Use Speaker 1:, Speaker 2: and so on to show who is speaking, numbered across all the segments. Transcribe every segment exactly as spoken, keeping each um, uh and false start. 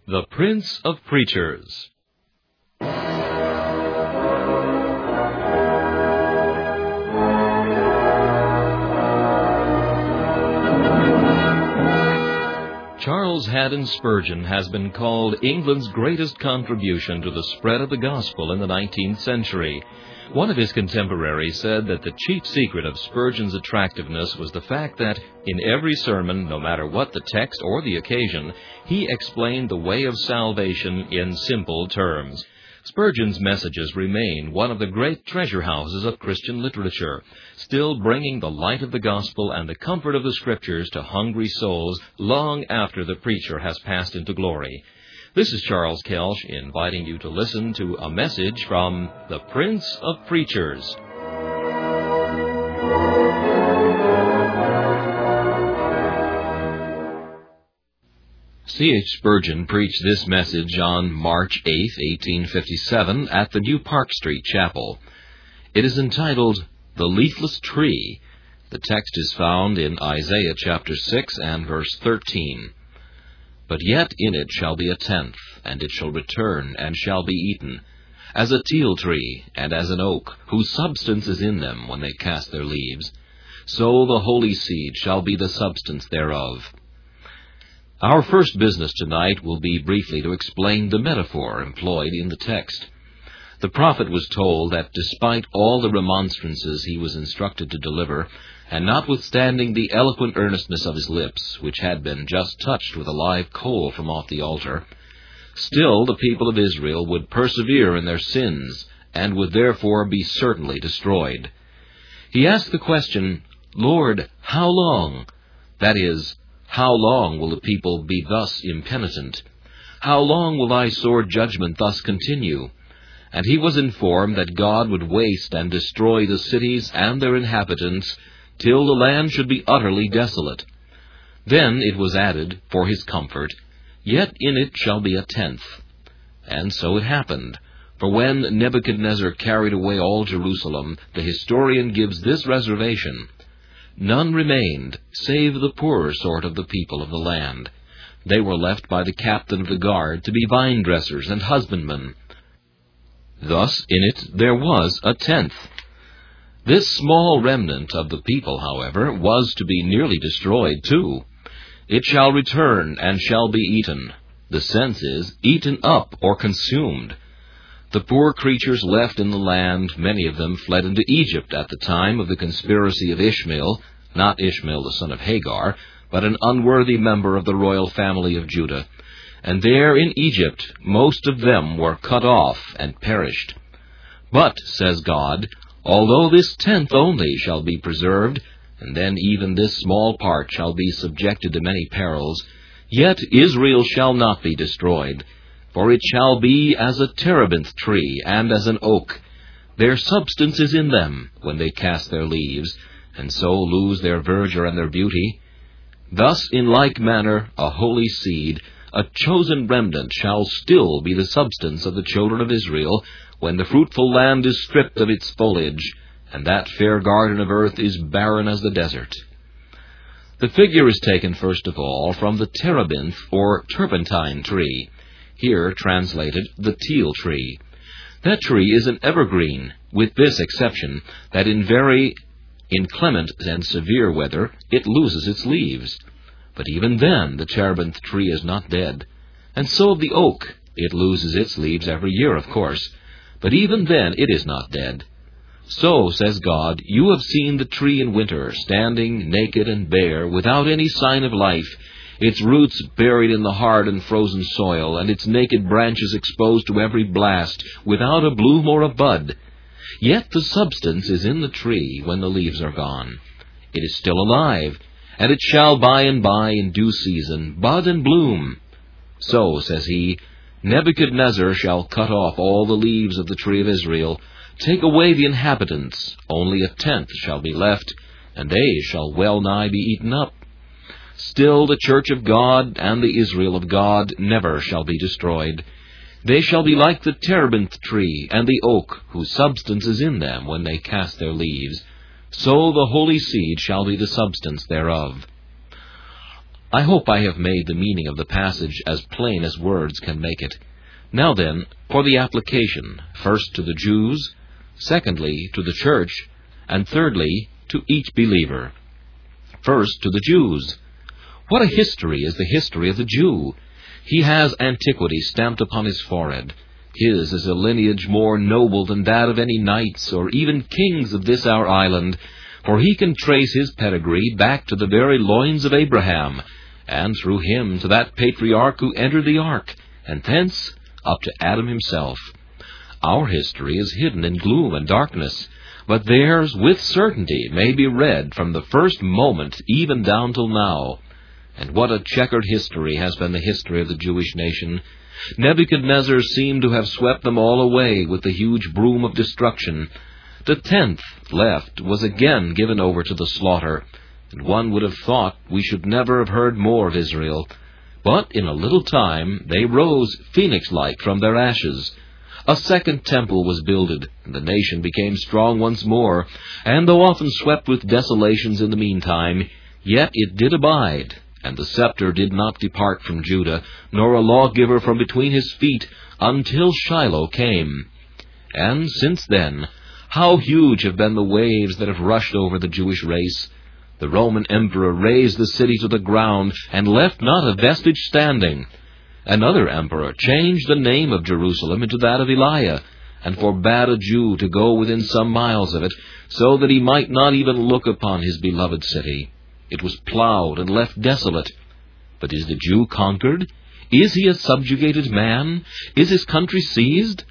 Speaker 1: The Prince of Preachers. Charles Haddon Spurgeon has been called England's greatest contribution to the spread of the gospel in the nineteenth century. One of his contemporaries said that the chief secret of Spurgeon's attractiveness was the fact that, in every sermon, no matter what the text or the occasion, he explained the way of salvation in simple terms. Spurgeon's messages remain one of the great treasure houses of Christian literature, still bringing the light of the gospel and the comfort of the Scriptures to hungry souls long after the preacher has passed into glory. This is Charles Kelsch inviting you to listen to a message from the Prince of Preachers. C H Spurgeon preached this message on March eighth, eighteen fifty-seven, at the New Park Street Chapel. It is entitled, The Leafless Tree. The text is found in Isaiah chapter six and verse thirteen. But yet in it shall be a tenth, and it shall return, and shall be eaten, as a teil tree, and as an oak, whose substance is in them when they cast their leaves. So the holy seed shall be the substance thereof. Our first business tonight will be briefly to explain the metaphor employed in the text. The prophet was told that despite all the remonstrances he was instructed to deliver, and notwithstanding the eloquent earnestness of his lips, which had been just touched with a live coal from off the altar, still the people of Israel would persevere in their sins, and would therefore be certainly destroyed. He asked the question, Lord, how long? That is, how long will the people be thus impenitent? How long will thy sore judgment thus continue? And he was informed that God would waste and destroy the cities and their inhabitants till the land should be utterly desolate. Then it was added, for his comfort, Yet in it shall be a tenth. And so it happened. For when Nebuchadnezzar carried away all Jerusalem, the historian gives this reservation, None remained, save the poorer sort of the people of the land. They were left by the captain of the guard to be vine-dressers and husbandmen. Thus in it there was a tenth. This small remnant of the people, however, was to be nearly destroyed too. It shall return and shall be eaten. The sense is, eaten up or consumed. The poor creatures left in the land, many of them fled into Egypt at the time of the conspiracy of Ishmael, not Ishmael the son of Hagar, but an unworthy member of the royal family of Judah. And there in Egypt most of them were cut off and perished. But, says God, although this tenth only shall be preserved, and then even this small part shall be subjected to many perils, yet Israel shall not be destroyed, for it shall be as a terebinth tree and as an oak. Their substance is in them when they cast their leaves, and so lose their verdure and their beauty. Thus in like manner a holy seed, a chosen remnant, shall still be the substance of the children of Israel, when the fruitful land is stripped of its foliage, and that fair garden of earth is barren as the desert. The figure is taken first of all from the terebinth or turpentine tree, here translated the teil tree. That tree is an evergreen, with this exception, that in very inclement and severe weather it loses its leaves. But even then the terebinth tree is not dead. And so of the oak, it loses its leaves every year, of course. But even then it is not dead. So, says God, you have seen the tree in winter, standing naked and bare, without any sign of life, its roots buried in the hard and frozen soil, and its naked branches exposed to every blast, without a bloom or a bud. Yet the substance is in the tree when the leaves are gone. It is still alive, and it shall by and by in due season bud and bloom. So, says he, Nebuchadnezzar shall cut off all the leaves of the tree of Israel, take away the inhabitants, only a tenth shall be left, and they shall well nigh be eaten up. Still the church of God and the Israel of God never shall be destroyed. They shall be like the terebinth tree and the oak, whose substance is in them when they cast their leaves. So the holy seed shall be the substance thereof. I hope I have made the meaning of the passage as plain as words can make it. Now then, for the application, first to the Jews, secondly to the church, and thirdly to each believer. First to the Jews. What a history is the history of the Jew! He has antiquity stamped upon his forehead. His is a lineage more noble than that of any knights or even kings of this our island, for he can trace his pedigree back to the very loins of Abraham, and through him to that patriarch who entered the ark, and thence up to Adam himself. Our history is hidden in gloom and darkness, but theirs with certainty may be read from the first moment even down till now. And what a checkered history has been the history of the Jewish nation! Nebuchadnezzar seemed to have swept them all away with the huge broom of destruction. The tenth left was again given over to the slaughter, and one would have thought we should never have heard more of Israel. But in a little time they rose phoenix-like from their ashes. A second temple was builded, and the nation became strong once more, and though often swept with desolations in the meantime, yet it did abide, and the scepter did not depart from Judah, nor a lawgiver from between his feet, until Shiloh came. And since then, how huge have been the waves that have rushed over the Jewish race! The Roman emperor razed the city to the ground, and left not a vestige standing. Another emperor changed the name of Jerusalem into that of Eliah, and forbade a Jew to go within some miles of it, so that he might not even look upon his beloved city. It was plowed and left desolate. But is the Jew conquered? Is he a subjugated man? Is his country seized?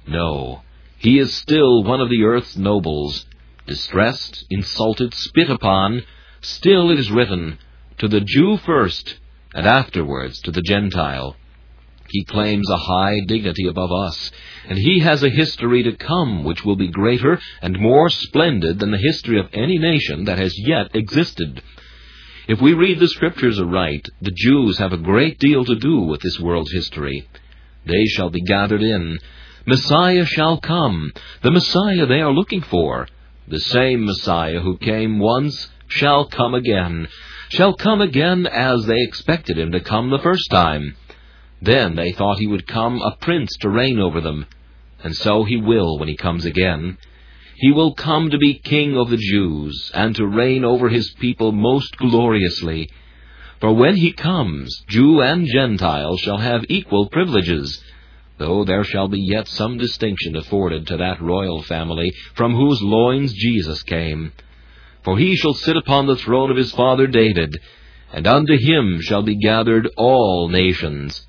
Speaker 1: No, he is still one of the earth's nobles. Distressed, insulted, spit upon, still it is written, to the Jew first, and afterwards to the Gentile. He claims a high dignity above us, and he has a history to come which will be greater and more splendid than the history of any nation that has yet existed. If we read the Scriptures aright, the Jews have a great deal to do with this world's history. They shall be gathered in. Messiah shall come, the Messiah they are looking for. The same Messiah who came once shall come again, shall come again as they expected him to come the first time. Then they thought he would come a prince to reign over them, and so he will when he comes again. He will come to be King of the Jews, and to reign over his people most gloriously. For when he comes, Jew and Gentile shall have equal privileges, though there shall be yet some distinction afforded to that royal family from whose loins Jesus came. For he shall sit upon the throne of his father David, and unto him shall be gathered all nations.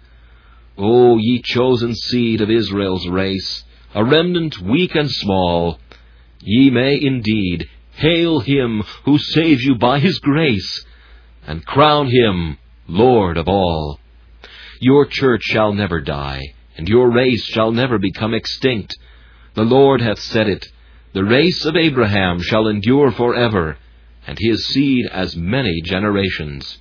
Speaker 1: O ye chosen seed of Israel's race, a remnant weak and small, ye may indeed hail him who saves you by his grace, and crown him Lord of all. Your church shall never die, and your race shall never become extinct. The Lord hath said it, the race of Abraham shall endure forever, and his seed as many generations.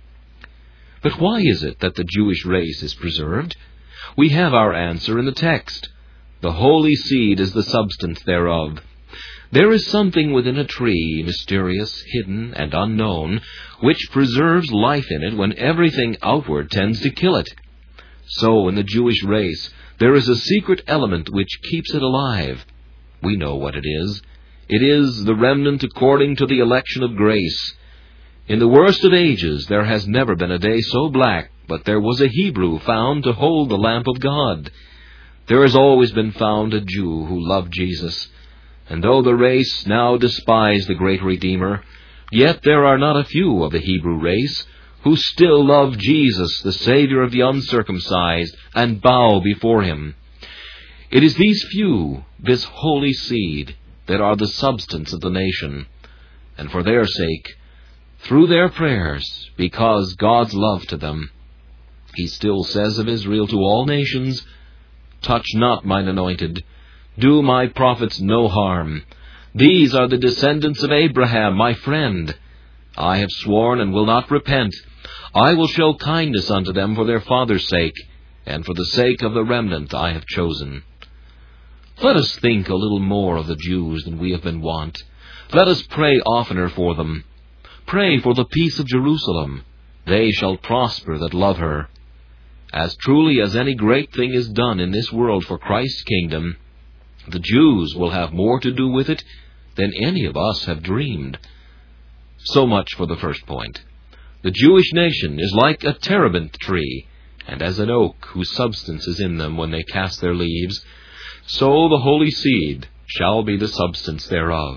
Speaker 1: But why is it that the Jewish race is preserved? We have our answer in the text. The holy seed is the substance thereof. There is something within a tree, mysterious, hidden, and unknown, which preserves life in it when everything outward tends to kill it. So in the Jewish race, there is a secret element which keeps it alive. We know what it is. It is the remnant according to the election of grace. In the worst of ages there has never been a day so black but there was a Hebrew found to hold the lamp of God. There has always been found a Jew who loved Jesus. And though the race now despise the great Redeemer, yet there are not a few of the Hebrew race who still love Jesus, the Savior of the uncircumcised, and bow before him. It is these few, this holy seed, that are the substance of the nation. And for their sake, through their prayers, because God's love to them, he still says of Israel to all nations, touch not mine anointed, do my prophets no harm. These are the descendants of Abraham, my friend. I have sworn and will not repent. I will show kindness unto them for their father's sake, and for the sake of the remnant I have chosen. Let us think a little more of the Jews than we have been wont. Let us pray oftener for them. Pray for the peace of Jerusalem. they shall prosper that love her. As truly as any great thing is done in this world for Christ's kingdom, the Jews will have more to do with it than any of us have dreamed. So much for the first point. The Jewish nation is like a terebinth tree, and as an oak whose substance is in them when they cast their leaves, so the holy seed shall be the substance thereof.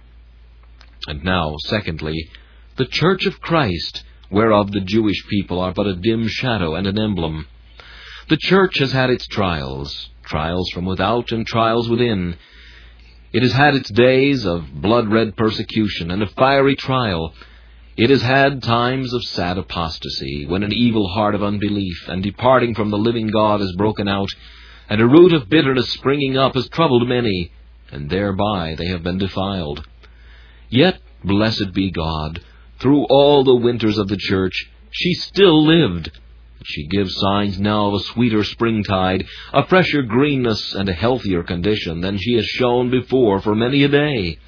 Speaker 1: And now, secondly, the church of Christ, whereof the Jewish people are but a dim shadow and an emblem. The church has had its trials, trials from without and trials within. It has had its days of blood-red persecution and of fiery trial. It has had times of sad apostasy, when an evil heart of unbelief and departing from the living God has broken out, and a root of bitterness springing up has troubled many, and thereby they have been defiled. Yet, blessed be God, through all the winters of the church, she still lived. She gives signs now of a sweeter springtide, a fresher greenness, and a healthier condition than she has shown before for many a day.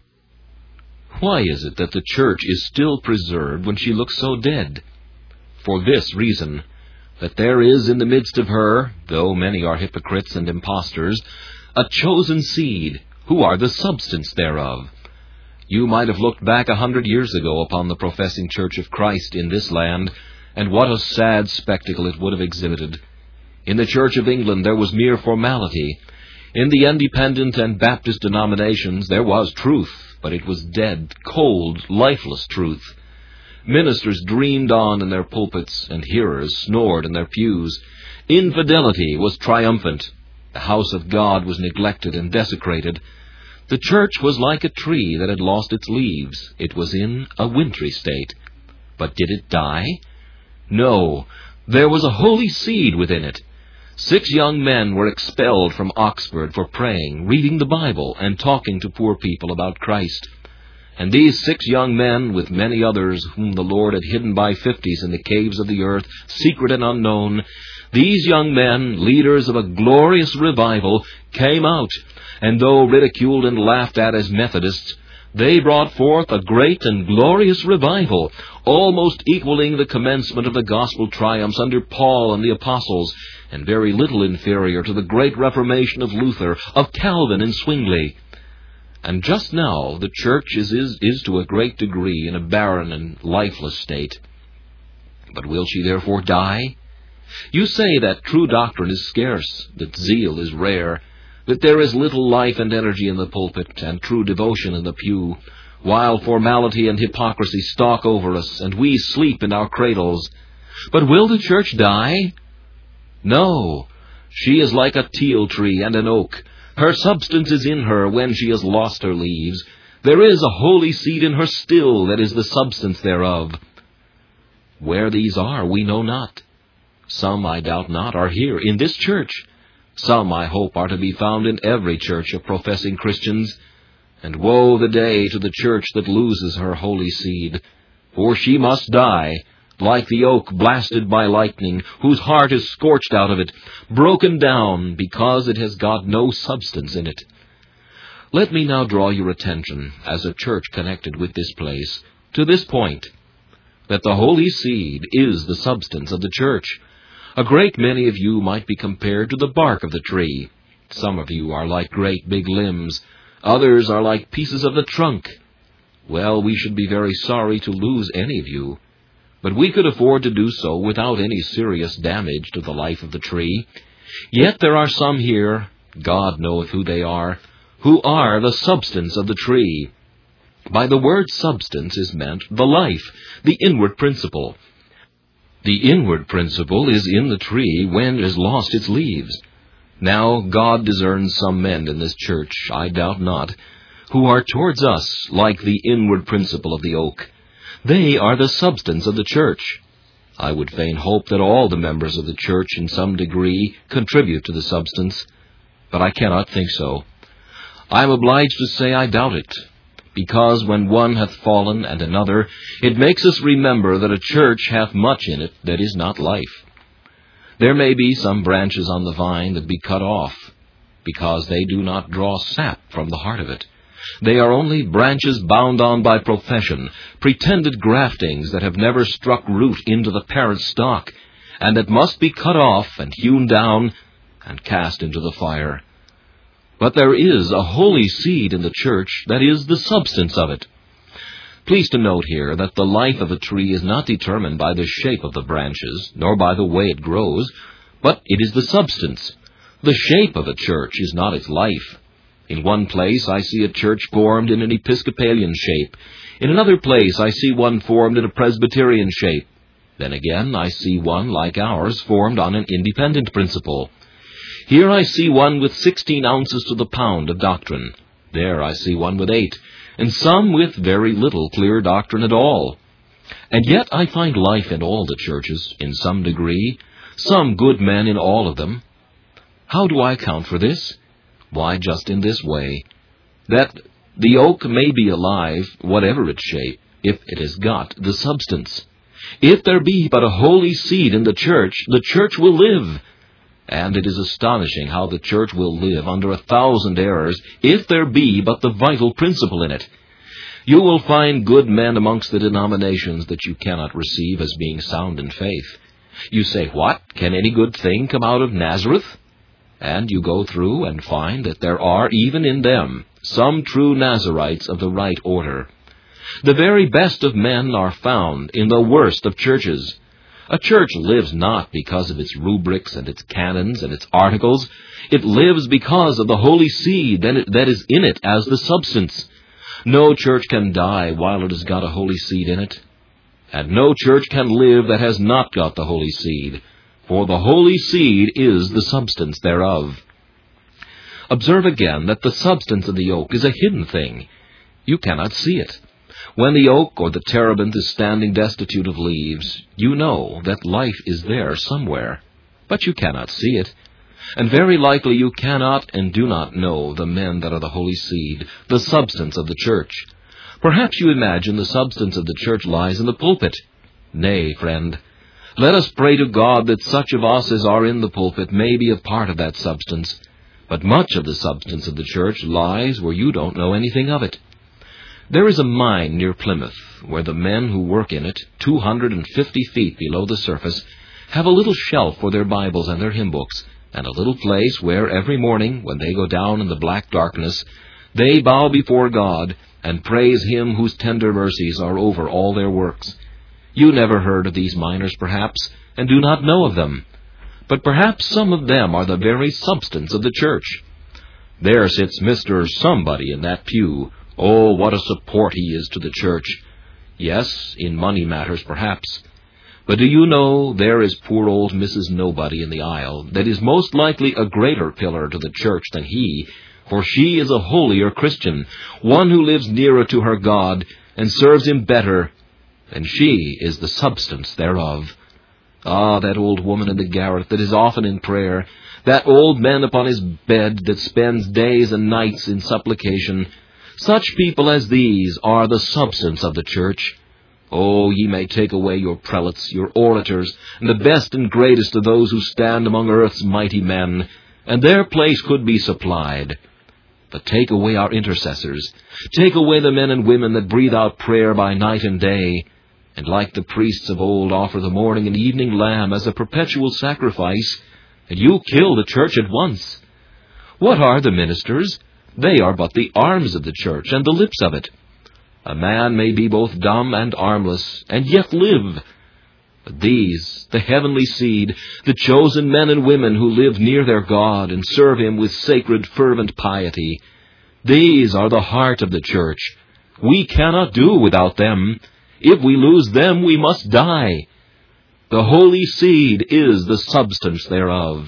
Speaker 1: Why is it that the church is still preserved when she looks so dead? For this reason, that there is in the midst of her, though many are hypocrites and impostors, a chosen seed, who are the substance thereof. You might have looked back a hundred years ago upon the professing Church of Christ in this land, and what a sad spectacle it would have exhibited. In the Church of England there was mere formality. In the Independent and Baptist denominations there was truth, but it was dead, cold, lifeless truth. Ministers dreamed on in their pulpits, and hearers snored in their pews. Infidelity was triumphant. The house of God was neglected and desecrated. The church was like a tree that had lost its leaves. It was in a wintry state. But did it die? No, there was a holy seed within it. Six young men were expelled from Oxford for praying, reading the Bible, and talking to poor people about Christ. And these six young men, with many others whom the Lord had hidden by fifties in the caves of the earth, secret and unknown, these young men, leaders of a glorious revival, came out, and though ridiculed and laughed at as Methodists, they brought forth a great and glorious revival, almost equaling the commencement of the gospel triumphs under Paul and the apostles, and very little inferior to the great Reformation of Luther, of Calvin and Zwingli. And just now the church is, is, is to a great degree in a barren and lifeless state. But will she therefore die? You say that true doctrine is scarce, that zeal is rare, that there is little life and energy in the pulpit, and true devotion in the pew, while formality and hypocrisy stalk over us, and we sleep in our cradles. But will the church die? No. She is like a teal tree and an oak. Her substance is in her when she has lost her leaves. There is a holy seed in her still, that is the substance thereof. Where these are, we know not. Some, I doubt not, are here in this church. Some, I hope, are to be found in every church of professing Christians. And woe the day to the church that loses her holy seed. For she must die, like the oak blasted by lightning, whose heart is scorched out of it, broken down, because it has got no substance in it. Let me now draw your attention, as a church connected with this place, to this point, that the holy seed is the substance of the church. A great many of you might be compared to the bark of the tree. Some of you are like great big limbs. Others are like pieces of the trunk. Well, we should be very sorry to lose any of you, but we could afford to do so without any serious damage to the life of the tree. Yet there are some here, God knoweth who they are, who are the substance of the tree. By the word substance is meant the life, the inward principle. The inward principle is in the tree when it has lost its leaves. Now God discerns some men in this church, I doubt not, who are towards us like the inward principle of the oak. They are the substance of the church. I would fain hope that all the members of the church in some degree contribute to the substance, but I cannot think so. I am obliged to say I doubt it, because when one hath fallen and another, it makes us remember that a church hath much in it that is not life. There may be some branches on the vine that be cut off, because they do not draw sap from the heart of it. They are only branches bound on by profession, pretended graftings that have never struck root into the parent stock, and that must be cut off and hewn down and cast into the fire. But there is a holy seed in the church that is the substance of it. Please to note here that the life of a tree is not determined by the shape of the branches, nor by the way it grows, but it is the substance. The shape of a church is not its life. In one place I see a church formed in an Episcopalian shape. In another place I see one formed in a Presbyterian shape. Then again I see one like ours formed on an independent principle. Here I see one with sixteen ounces to the pound of doctrine. There I see one with eight, and some with very little clear doctrine at all. And yet I find life in all the churches, in some degree, some good men in all of them. How do I account for this? Why, just in this way, that the oak may be alive, whatever its shape, if it has got the substance. If there be but a holy seed in the church, the church will live. And it is astonishing how the church will live under a thousand errors, if there be but the vital principle in it. You will find good men amongst the denominations that you cannot receive as being sound in faith. You say, what? Can any good thing come out of Nazareth? And you go through and find that there are, even in them, some true Nazarites of the right order. The very best of men are found in the worst of churches. A church lives not because of its rubrics and its canons and its articles. It lives because of the holy seed that is in it as the substance. No church can die while it has got a holy seed in it. And no church can live that has not got the holy seed. For the holy seed is the substance thereof. Observe again that the substance of the oak is a hidden thing. You cannot see it. When the oak or the terebinth is standing destitute of leaves, you know that life is there somewhere, but you cannot see it. And very likely you cannot and do not know the men that are the holy seed, the substance of the church. Perhaps you imagine the substance of the church lies in the pulpit. Nay, friend, let us pray to God that such of us as are in the pulpit may be a part of that substance. But much of the substance of the church lies where you don't know anything of it. There is a mine near Plymouth where the men who work in it, two hundred fifty feet below the surface, have a little shelf for their Bibles and their hymn books, and a little place where every morning, when they go down in the black darkness, they bow before God and praise Him whose tender mercies are over all their works. You never heard of these miners, perhaps, and do not know of them. But perhaps some of them are the very substance of the church. There sits Mister Somebody in that pew. Oh, what a support he is to the church. Yes, in money matters, perhaps. But do you know there is poor old Missus Nobody in the aisle that is most likely a greater pillar to the church than he, for she is a holier Christian, one who lives nearer to her God and serves Him better, and she is the substance thereof. Ah, that old woman in the garret that is often in prayer, that old man upon his bed that spends days and nights in supplication, such people as these are the substance of the church. Oh, ye may take away your prelates, your orators, and the best and greatest of those who stand among earth's mighty men, and their place could be supplied. But take away our intercessors, take away the men and women that breathe out prayer by night and day, and like the priests of old offer the morning and evening lamb as a perpetual sacrifice, and you kill the church at once. What are the ministers? They are but the arms of the church and the lips of it. A man may be both dumb and armless, and yet live. But these, the heavenly seed, the chosen men and women who live near their God and serve Him with sacred, fervent piety, these are the heart of the church. We cannot do without them. If we lose them, we must die. The holy seed is the substance thereof.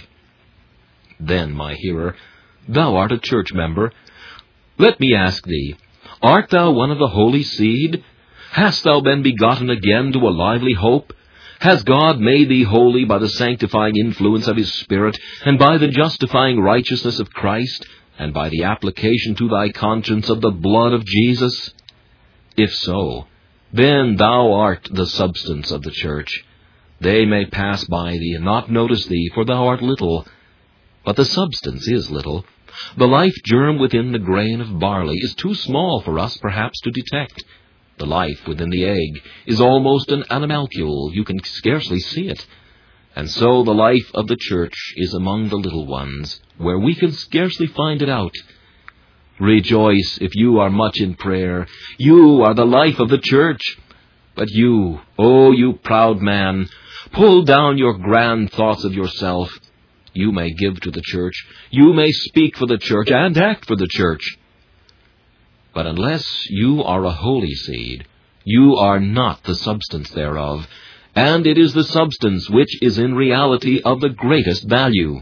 Speaker 1: Then, my hearer, thou art a church member. Let me ask thee, art thou one of the holy seed? Hast thou been begotten again to a lively hope? Has God made thee holy by the sanctifying influence of His Spirit, and by the justifying righteousness of Christ, and by the application to thy conscience of the blood of Jesus? If so, then thou art the substance of the church. They may pass by thee and not notice thee, for thou art little. but the substance is little. The life germ within the grain of barley is too small for us perhaps to detect. The life within the egg is almost an animalcule. You can scarcely see it. And so the life of the church is among the little ones, where we can scarcely find it out. Rejoice if you are much in prayer. You are the life of the church. But you, oh, you proud man, pull down your grand thoughts of yourself. You may give to the church. You may speak for the church and act for the church. But unless you are a holy seed, you are not the substance thereof, and it is the substance which is in reality of the greatest value.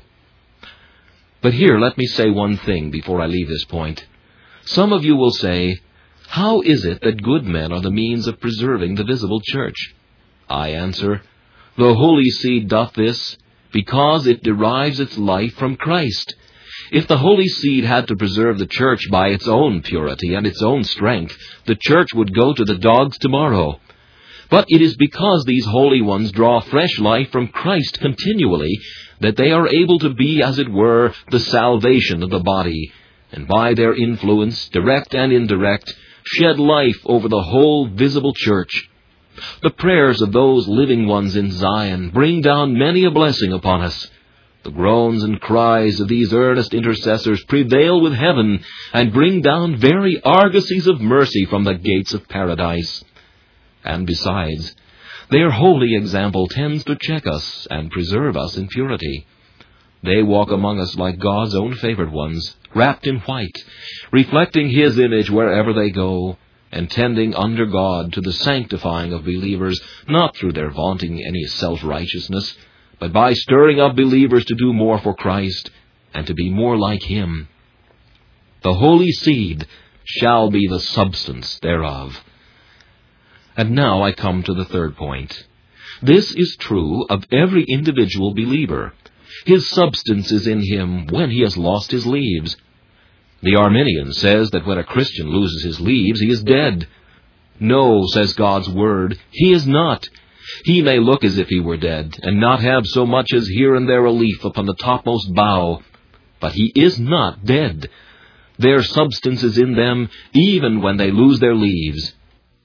Speaker 1: But here let me say one thing before I leave this point. Some of you will say, how is it that good men are the means of preserving the visible church? I answer, the holy seed doth this, because it derives its life from Christ. If the holy seed had to preserve the church by its own purity and its own strength, the church would go to the dogs tomorrow. But it is because these holy ones draw fresh life from Christ continually that they are able to be, as it were, the salvation of the body, and by their influence, direct and indirect, shed life over the whole visible church. The prayers of those living ones in Zion bring down many a blessing upon us. The groans and cries of these earnest intercessors prevail with heaven and bring down very argosies of mercy from the gates of paradise. And besides, their holy example tends to check us and preserve us in purity. They walk among us like God's own favored ones, wrapped in white, reflecting His image wherever they go, and tending under God to the sanctifying of believers, not through their vaunting any self-righteousness, but by stirring up believers to do more for Christ, and to be more like Him. The holy seed shall be the substance thereof. And now I come to the third point. This is true of every individual believer. His substance is in him when he has lost his leaves. The Arminian says that when a Christian loses his leaves, he is dead. No, says God's Word, he is not. He may look as if he were dead, and not have so much as here and there a leaf upon the topmost bough. But he is not dead. Their substance is in them even when they lose their leaves.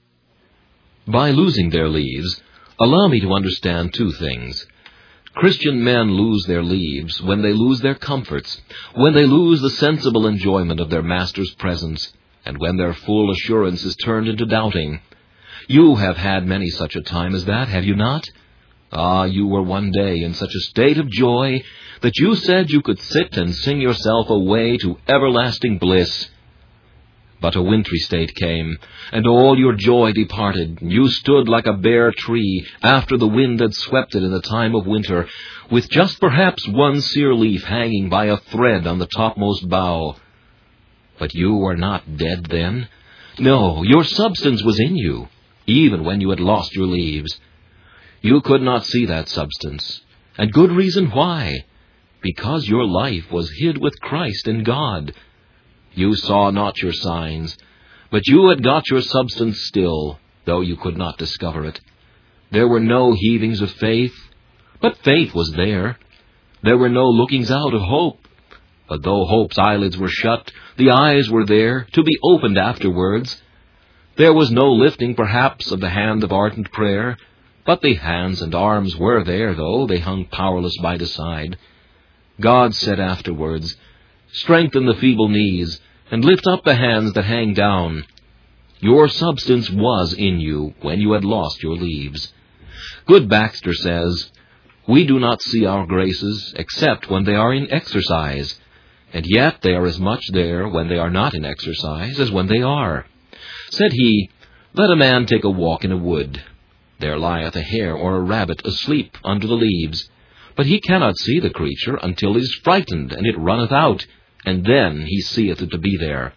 Speaker 1: By losing their leaves, allow me to understand two things. Christian men lose their leaves when they lose their comforts, when they lose the sensible enjoyment of their Master's presence, and when their full assurance is turned into doubting. You have had many such a time as that, have you not? Ah, you were one day in such a state of joy that you said you could sit and sing yourself away to everlasting bliss. But a wintry state came, and all your joy departed, and you stood like a bare tree after the wind had swept it in the time of winter, with just perhaps one sere leaf hanging by a thread on the topmost bough. But you were not dead then. No, your substance was in you, even when you had lost your leaves. You could not see that substance, and good reason why, because your life was hid with Christ in God. You saw not your signs, but you had got your substance still, though you could not discover it. There were no heavings of faith, but faith was there. There were no lookings out of hope, but though hope's eyelids were shut, the eyes were there, to be opened afterwards. There was no lifting, perhaps, of the hand of ardent prayer, but the hands and arms were there, though they hung powerless by the side. God said afterwards, strengthen the feeble knees, and lift up the hands that hang down. Your substance was in you when you had lost your leaves. Good Baxter says, we do not see our graces except when they are in exercise, and yet they are as much there when they are not in exercise as when they are. Said he, let a man take a walk in a wood. There lieth a hare or a rabbit asleep under the leaves, but he cannot see the creature until it is frightened, and it runneth out, and then he seeth it to be there.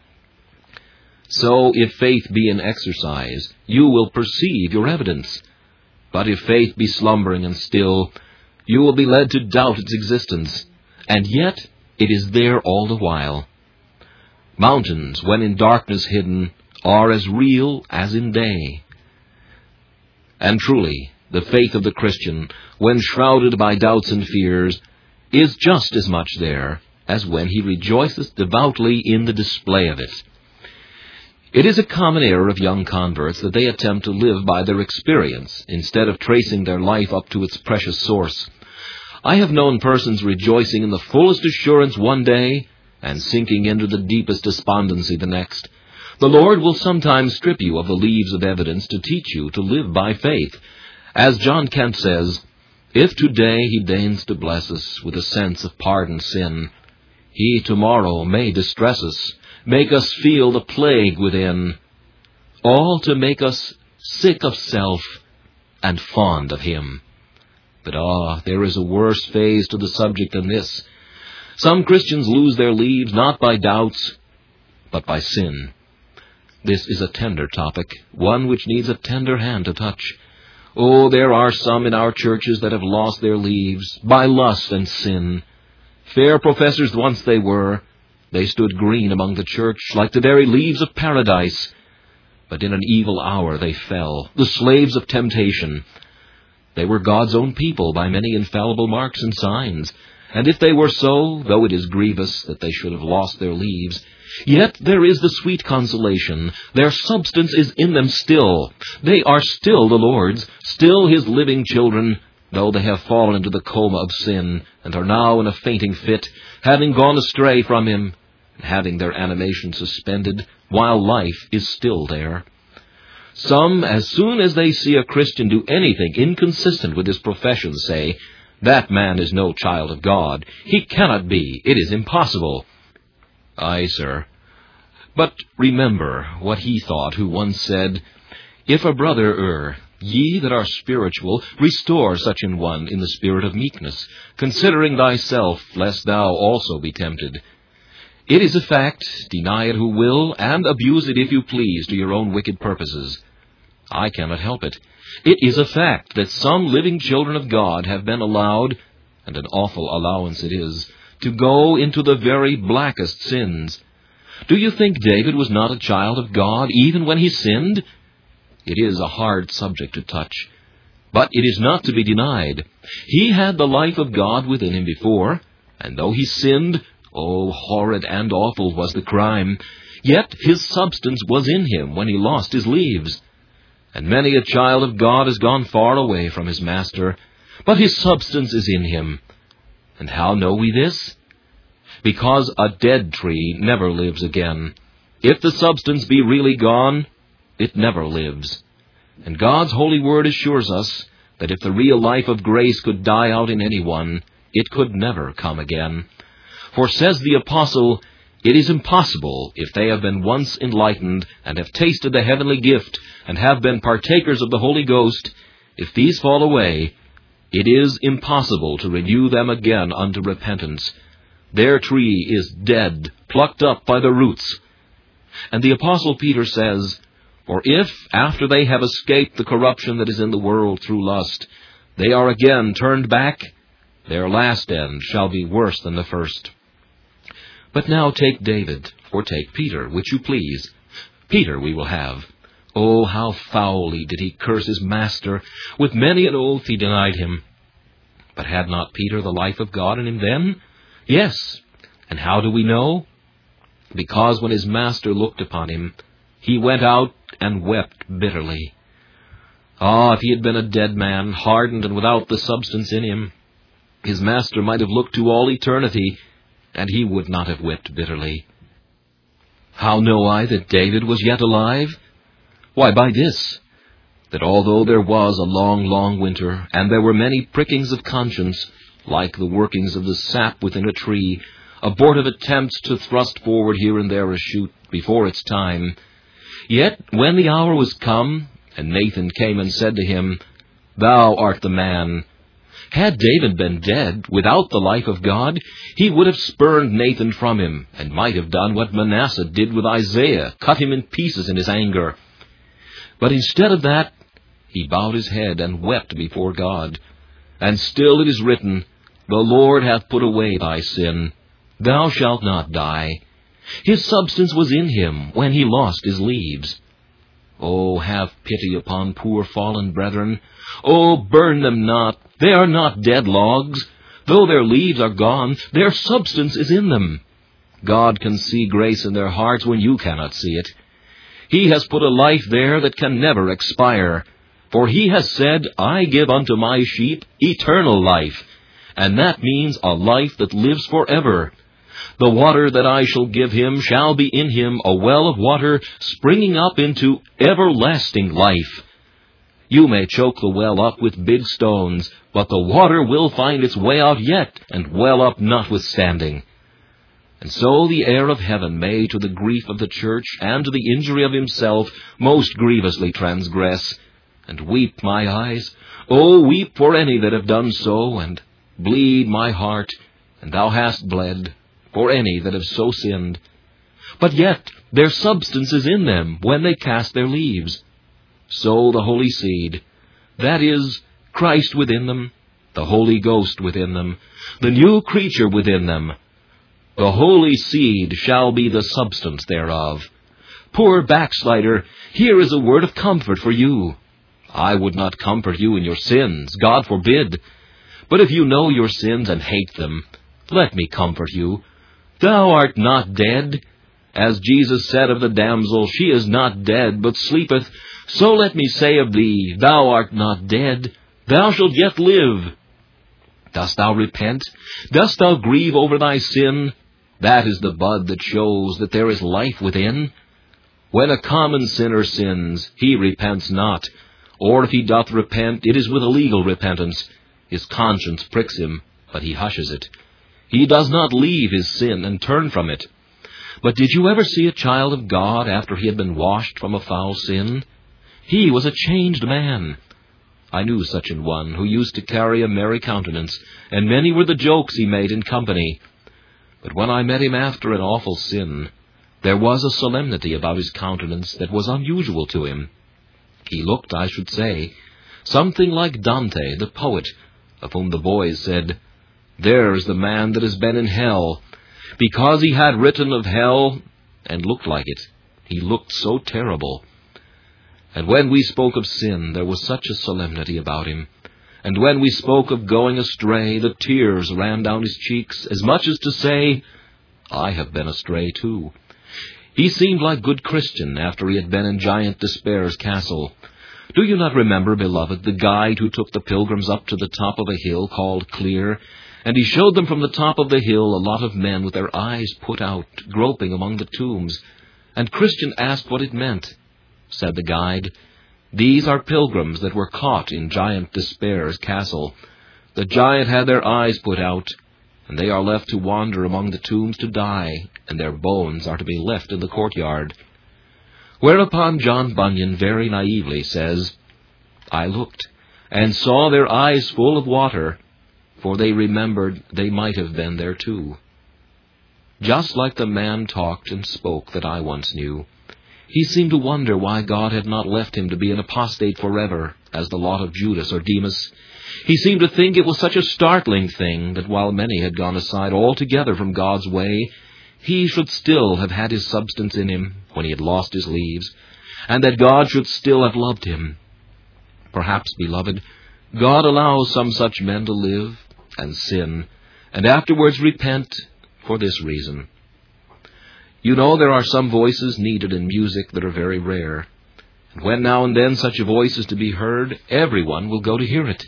Speaker 1: So if faith be in exercise, you will perceive your evidence. But if faith be slumbering and still, you will be led to doubt its existence, and yet it is there all the while. Mountains, when in darkness hidden, are as real as in day. And truly, the faith of the Christian, when shrouded by doubts and fears, is just as much there as when he rejoices devoutly in the display of it. It is a common error of young converts that they attempt to live by their experience instead of tracing their life up to its precious source. I have known persons rejoicing in the fullest assurance one day and sinking into the deepest despondency the next. The Lord will sometimes strip you of the leaves of evidence to teach you to live by faith. As John Kent says, "If today he deigns to bless us with a sense of pardoned sin, he tomorrow may distress us, make us feel the plague within, all to make us sick of self and fond of him." But ah, there is a worse phase to the subject than this. Some Christians lose their leaves not by doubts, but by sin. This is a tender topic, one which needs a tender hand to touch. Oh, there are some in our churches that have lost their leaves by lust and sin. Fair professors once they were, they stood green among the church like the very leaves of paradise. But in an evil hour they fell, the slaves of temptation. They were God's own people by many infallible marks and signs, and if they were so, though it is grievous that they should have lost their leaves, yet there is the sweet consolation. Their substance is in them still. They are still the Lord's, still his living children, though they have fallen into the coma of sin, and are now in a fainting fit, having gone astray from him, and having their animation suspended, while life is still there. Some, as soon as they see a Christian do anything inconsistent with his profession, say, "That man is no child of God. He cannot be. It is impossible." Aye, sir. But remember what he thought who once said, "If a brother err, ye that are spiritual, restore such an one in the spirit of meekness, considering thyself, lest thou also be tempted." It is a fact, deny it who will, and abuse it if you please to your own wicked purposes. I cannot help it. It is a fact that some living children of God have been allowed, and an awful allowance it is, to go into the very blackest sins. Do you think David was not a child of God even when he sinned? It is a hard subject to touch, but it is not to be denied. He had the life of God within him before, and though he sinned, oh, horrid and awful was the crime, yet his substance was in him when he lost his leaves. And many a child of God has gone far away from his master, but his substance is in him. And how know we this? Because a dead tree never lives again. If the substance be really gone, it never lives. And God's holy word assures us that if the real life of grace could die out in anyone, it could never come again. For says the apostle, "It is impossible, if they have been once enlightened, and have tasted the heavenly gift, and have been partakers of the Holy Ghost, if these fall away, it is impossible to renew them again unto repentance. Their tree is dead, plucked up by the roots." And the apostle Peter says, "For if, after they have escaped the corruption that is in the world through lust, they are again turned back, their last end shall be worse than the first." But now take David, or take Peter, which you please. Peter we will have. Oh, how foully did he curse his master! With many an oath he denied him. But had not Peter the life of God in him then? Yes. And how do we know? Because when his master looked upon him, he went out and wept bitterly. Ah, if he had been a dead man, hardened and without the substance in him, his master might have looked to all eternity, and he would not have wept bitterly. How know I that David was yet alive? Why, by this, that although there was a long, long winter, and there were many prickings of conscience, like the workings of the sap within a tree, abortive attempts to thrust forward here and there a shoot before its time, yet when the hour was come, and Nathan came and said to him, "Thou art the man," had David been dead, without the life of God, he would have spurned Nathan from him, and might have done what Manasseh did with Isaiah, cut him in pieces in his anger. But instead of that, he bowed his head and wept before God. And still it is written, "The Lord hath put away thy sin. Thou shalt not die." His substance was in him when he lost his leaves. Oh, have pity upon poor fallen brethren. Oh, burn them not. They are not dead logs. Though their leaves are gone, their substance is in them. God can see grace in their hearts when you cannot see it. He has put a life there that can never expire. For he has said, I give unto my sheep eternal life. And that means a life that lives forever. The water that I shall give him shall be in him a well of water springing up into everlasting life. You may choke the well up with big stones, but the water will find its way out yet, and well up notwithstanding. And so the heir of heaven may, to the grief of the church, and to the injury of himself, most grievously transgress. And weep, my eyes, oh, weep for any that have done so, and bleed, my heart, and thou hast bled, for any that have so sinned. But yet their substance is in them when they cast their leaves. So the holy seed, that is, Christ within them, the Holy Ghost within them, the new creature within them, the holy seed shall be the substance thereof. Poor backslider, here is a word of comfort for you. I would not comfort you in your sins, God forbid. But if you know your sins and hate them, let me comfort you. Thou art not dead. As Jesus said of the damsel, she is not dead, but sleepeth. So let me say of thee, thou art not dead, thou shalt yet live. Dost thou repent? Dost thou grieve over thy sin? That is the bud that shows that there is life within. When a common sinner sins, he repents not. Or if he doth repent, it is with a legal repentance. His conscience pricks him, but he hushes it. He does not leave his sin and turn from it. But did you ever see a child of God after he had been washed from a foul sin? He was a changed man. I knew such an one, who used to carry a merry countenance, and many were the jokes he made in company. But when I met him after an awful sin, there was a solemnity about his countenance that was unusual to him. He looked, I should say, something like Dante, the poet, of whom the boys said, There's the man that has been in hell, because he had written of hell, and looked like it. He looked so terrible. And when we spoke of sin, there was such a solemnity about him. And when we spoke of going astray, the tears ran down his cheeks, as much as to say, I have been astray too. He seemed like good Christian after he had been in Giant Despair's castle. Do you not remember, beloved, the guide who took the pilgrims up to the top of a hill called Clear, and he showed them from the top of the hill a lot of men with their eyes put out, groping among the tombs. And Christian asked what it meant. Said the guide, These are pilgrims that were caught in Giant Despair's castle. The giant had their eyes put out, and they are left to wander among the tombs to die, and their bones are to be left in the courtyard. Whereupon John Bunyan very naively says, I looked, and saw their eyes full of water, for they remembered they might have been there too. Just like the man talked and spoke that I once knew, he seemed to wonder why God had not left him to be an apostate forever, as the lot of Judas or Demas. He seemed to think it was such a startling thing that while many had gone aside altogether from God's way, he should still have had his substance in him when he had lost his leaves, and that God should still have loved him. Perhaps, beloved, God allows some such men to live and sin, and afterwards repent for this reason. You know there are some voices needed in music that are very rare, and when now and then such a voice is to be heard, everyone will go to hear it.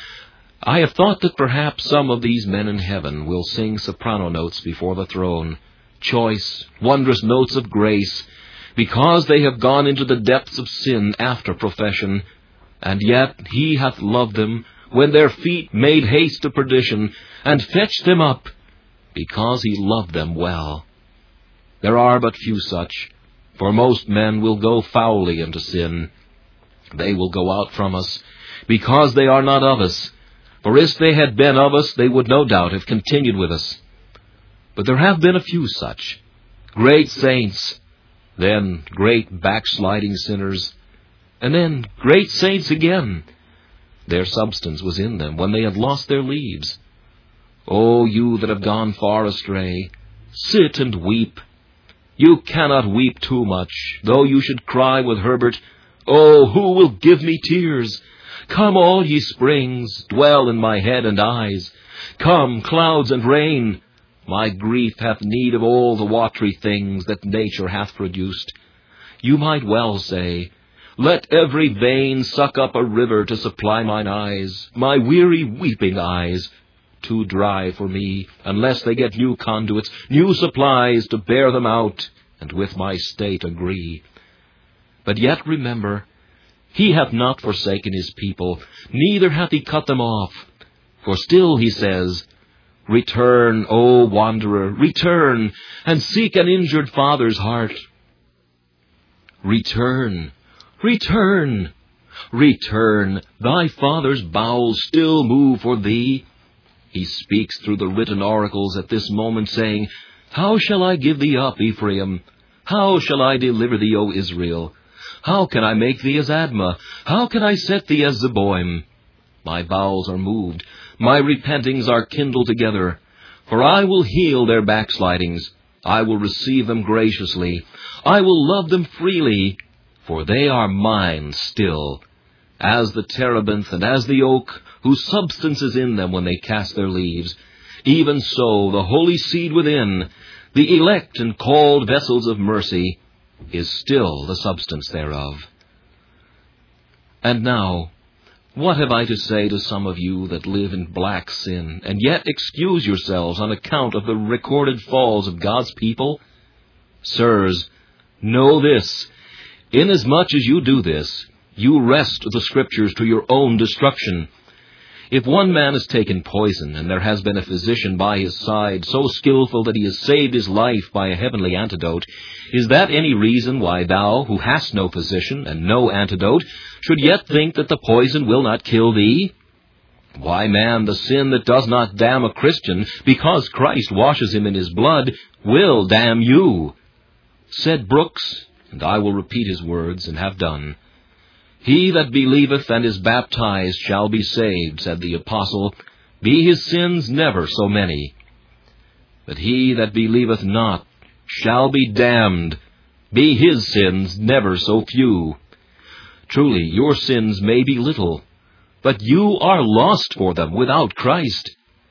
Speaker 1: I have thought that perhaps some of these men in heaven will sing soprano notes before the throne, choice, wondrous notes of grace, because they have gone into the depths of sin after profession, and yet he hath loved them when their feet made haste to perdition, and fetched them up, because he loved them well. There are but few such, for most men will go foully into sin. They will go out from us, because they are not of us, for if they had been of us, they would no doubt have continued with us. But there have been a few such, great saints, then great backsliding sinners, and then great saints again. Their substance was in them when they had lost their leaves. O you that have gone far astray, sit and weep. You cannot weep too much, though you should cry with Herbert, Oh, who will give me tears? Come all ye springs, dwell in my head and eyes. Come, clouds and rain! My grief hath need of all the watery things that nature hath produced. You might well say, Let every vein suck up a river to supply mine eyes, my weary weeping eyes, too dry for me, unless they get new conduits, new supplies to bear them out, and with my state agree. But yet remember, he hath not forsaken his people, neither hath he cut them off. For still he says, Return, O wanderer, return, and seek an injured father's heart. Return, return, return, thy father's bowels still move for thee. He speaks through the written oracles at this moment, saying, How shall I give thee up, Ephraim? How shall I deliver thee, O Israel? How can I make thee as Admah? How can I set thee as Zeboim? My bowels are moved, my repentings are kindled together. For I will heal their backslidings, I will receive them graciously, I will love them freely, for they are mine still, as the terebinth and as the oak, whose substance is in them when they cast their leaves. Even so the holy seed within, the elect and called vessels of mercy, is still the substance thereof. And now, what have I to say to some of you that live in black sin, and yet excuse yourselves on account of the recorded falls of God's people? Sirs, know this, inasmuch as you do this, you wrest the Scriptures to your own destruction. If one man has taken poison, and there has been a physician by his side, so skillful that he has saved his life by a heavenly antidote, is that any reason why thou, who hast no physician and no antidote, should yet think that the poison will not kill thee? Why, man, the sin that does not damn a Christian, because Christ washes him in his blood, will damn you. Said Brooks, and I will repeat his words, and have done. He that believeth and is baptized shall be saved, said the apostle, be his sins never so many. But he that believeth not shall be damned, be his sins never so few. Truly, your sins may be little, but you are lost for them without Christ.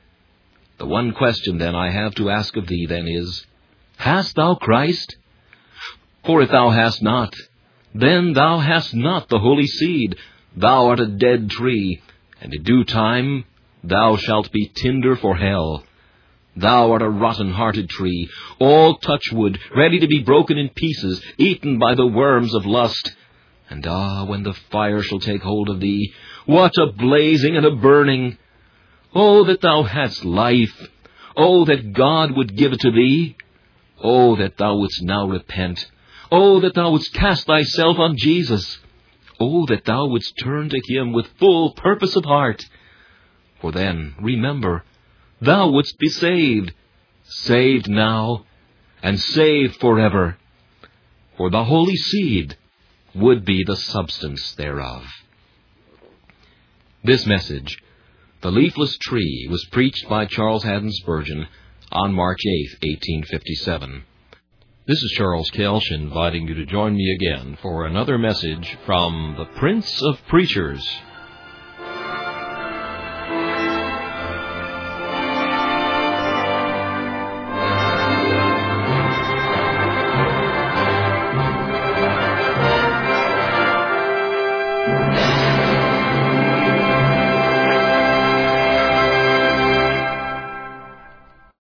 Speaker 1: The one question then I have to ask of thee then is, Hast thou Christ? For if thou hast not, then thou hast not the holy seed, thou art a dead tree, and in due time thou shalt be tinder for hell. Thou art a rotten-hearted tree, all touchwood, ready to be broken in pieces, eaten by the worms of lust. And ah, when the fire shall take hold of thee, what a blazing and a burning! Oh, that thou hadst life! Oh, that God would give it to thee! Oh, that thou wouldst now repent! Oh, that thou wouldst cast thyself on Jesus! Oh, that thou wouldst turn to him with full purpose of heart! For then, remember, thou wouldst be saved, saved now, and saved forever. For the holy seed would be the substance thereof. This message, The Leafless Tree, was preached by Charles Haddon Spurgeon on March eighth, eighteen fifty-seven. This is Charles Kelch inviting you to join me again for another message from the Prince of Preachers,